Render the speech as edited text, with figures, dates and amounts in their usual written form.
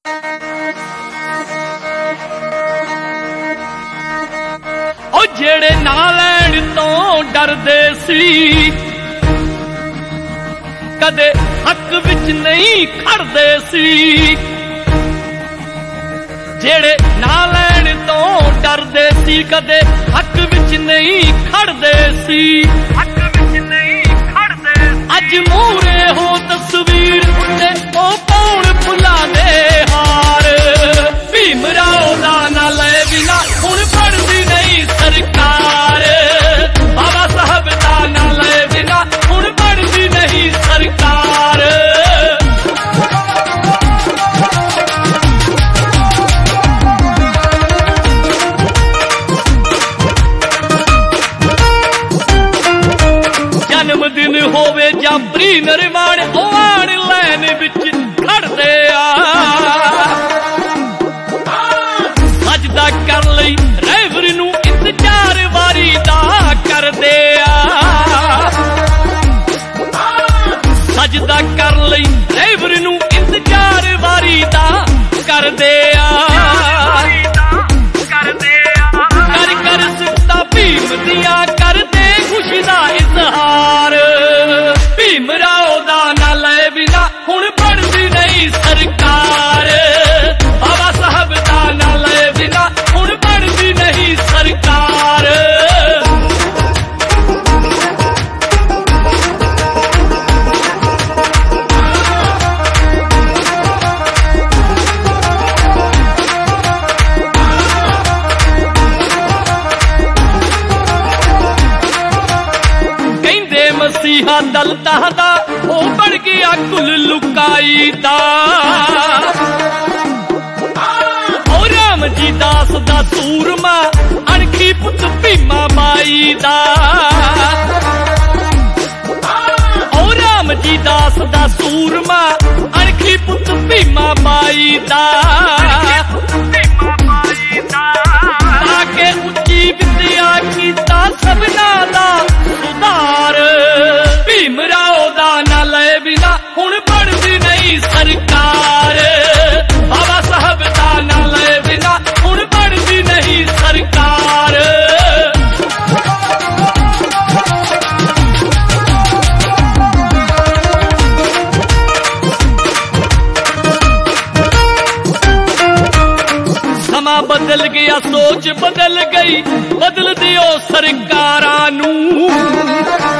ਜਿਹੜੇ ਨਾ ਲੈਣ ਤੋਂ ਡਰਦੇ ਸੀ, ਕਦੇ ਹੱਕ ਵਿੱਚ ਨਹੀਂ ਖੜਦੇ ਸੀ। ਜਿਹੜੇ ਨਾ ਲੈਣ ਤੋਂ ਡਰਦੇ ਸੀ, ਕਦੇ ਹੱਕ ਵਿੱਚ ਨਹੀਂ ਖੜਦੇ ਸੀ। ਅੱਜ ਮੂਹਰੇ ਹੋ ਤਸਵੀਰ ਉੱਤੇ ਉਹ ਪਾਉਣ ਫੁੱਲਾਂ ਦੇ ਹਾਰ। ਭੀਮ ਰਾਓ ਦਾ ਨਾ ਲੈ ਬਿਨਾ ਹੁਣ ਪੜਦੀ ਨਹੀਂ ਸਰਕਾਰ। ਬਾਬਾ ਸਾਹਿਬ ਦਾ ਨਾ ਲੈ ਬਿਨਾ ਹੁਣ ਪੜਦੀ ਨਹੀਂ ਸਰਕਾਰ। ਜਨਮ ਦਿਨ ਹੋਵੇ ਜਾਂ ਪ੍ਰੀ ਨਿਰਵਾਣ, ਉਹ ਆਣ ਲੈਣ ਵਿੱਚ ਖੜਦੇ ਆ। ਸਜਦਾ ਕਰ ਲਈ ਰਹਿਬਰ ਨੂੰ ਇੰਤਜ਼ਾਰ ਵਾਰੀ ਦਾ ਕਰਦੇ ਆ। ਸਜਦਾ ਕਰ ਲਈ ਰਹਿਬਰ ਨੂੰ ਇੰਤਜ਼ਾਰ ਵਾਰੀ ਦਾ ਕਰਦੇ ਆ। ਕਰ ਕਰ ਸਿਫਤਾਂ ਭੀਮ ਦੀਆਂ ਕਰਦੇ ਖੁਸ਼ੀ ਦਾ ਇਜ਼ਹਾਰ। ਭੀਮ ਰਾਓ ਦਾ ਨਾ ਲੈ ਬਿਨਾ ਹੁਣ ਪੜਦੀ ਨਹੀਂ ਸਰਕਾਰ। ਬਾਬਾ ਸਾਹਿਬ ਦਾ ਨਾ ਲੈ ਬਿਨਾ ਹੁਣ ਪੜਦੀ ਨਹੀਂ ਸਰਕਾਰ। ਕਹਿੰਦੇ ਮਸੀਹਾ ਦਲਤਾਂ ਦਾ ਉਹ ਬਣ ਗਿਆ ਕੁੱਲ ਲੁਕਾਈ ਦਾ। ਉਹ ਰਾਮ ਜੀ ਦਾਸ ਦਾ ਸੂਰਮਾ ਅਣਖੀ ਪੁੱਤ ਭੀਮਾ ਬਾਈ ਦਾ। ਉਹ ਰਾਮ ਜੀ ਦਾਸ ਦਾ ਸੂਰਮਾ ਅਣਖੀ ਪੁੱਤ ਭੀਮਾ ਬਾਈ ਦਾ। ਤਾਂ ਕਿ ਉੱਚੀ ਵਿਦਿਆ ਕੀਤਾ ਸਭਨਾਂ ਦਾ ਸੁਧਾਰ। ਭੀਮ ਰਾਓ ਦਾ ਨਾ ਲੈ ਬਿਨਾ ਹੁਣ ਪੜਦੀ ਨਹੀਂ ਸਰਕਾਰ। ਬਾਬਾ ਸਾਹਿਬ ਦਾ ਨਾ ਲੈ ਬਿਨਾ ਹੁਣ ਪੜਦੀ ਨਹੀਂ ਸਰਕਾਰ। ਸਮਾਂ ਬਦਲ ਗਿਆ, ਸੋਚ ਬਦਲ ਗਈ, ਬਦਲ ਦਿਓ ਸਰਕਾਰਾਂ ਨੂੰ।